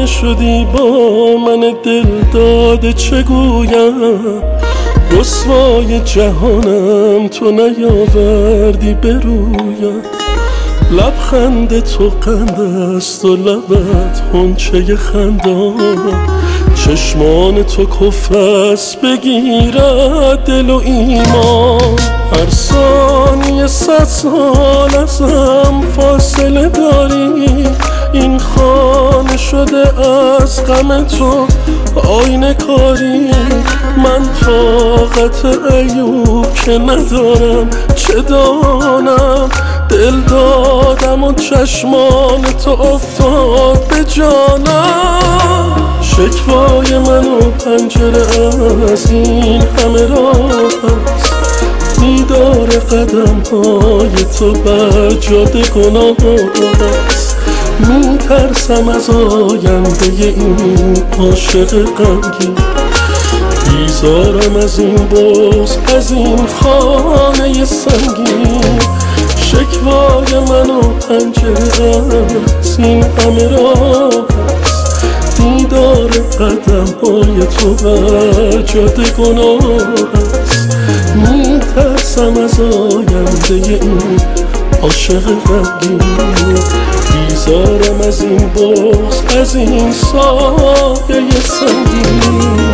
شدی با من دل داده چه گویم، رسوای جهانم تو نیاوردی برویم. لبخند تو قند است و لبت غنچه خندان، چشمان تو کفر است بگیرد دل و ایمان. هر ثانیه 100 سال ازم فاصله داری، این خانه شده از غم تو آینه کاری. من طاقت ایوب که ندارم چه دانم، دل دادم و چشمان تو افتاد به جانم. شکوای من و پنجره از این همه راه است، دیدار قدم های تو بر جاده گناه است. میترسم از آینده این عاشق غمگین، بیزارم از این بغض از این خانه سنگین. شکوای من و پنجره از این همه راه است، دیدار قدم های تو بر جاده گناه است. میترسم از آینده این عاشق غمگین، بیزارم از این بغض از این سایه سنگین.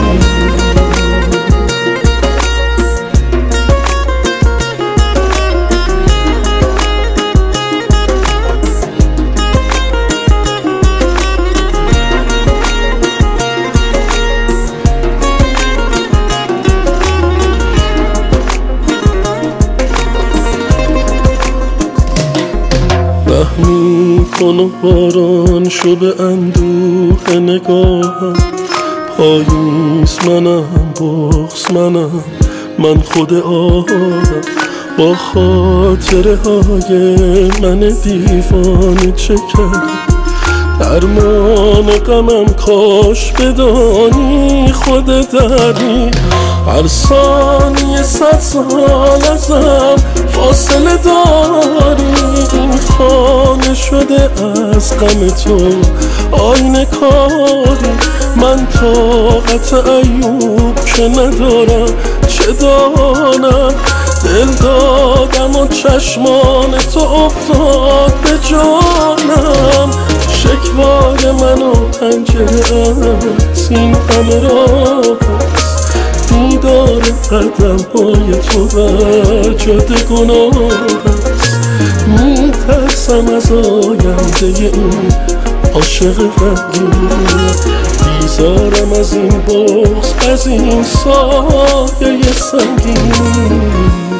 میکن و باران شو به اندوه نگاهم، پاییز منم بغض منم من خود آهم. با خاطره های من دیوانه چه کرد، درمان غمم کاش بدانی خود دردی. هر ثانیه 100 سال ازم فاصله داری، این خانه شده از غم تو آینه کاری. من طاقت ایوب که ندارم چه دانم، دل دادم و چشمان تو افتاد به جانم. شکوای من و پنجره از این همه راه است، دیدار قدم های تو بر جاده گناه است. میترسم از آینده این عاشق غمگین، بیزارم از این بغض از این سایه سنگین.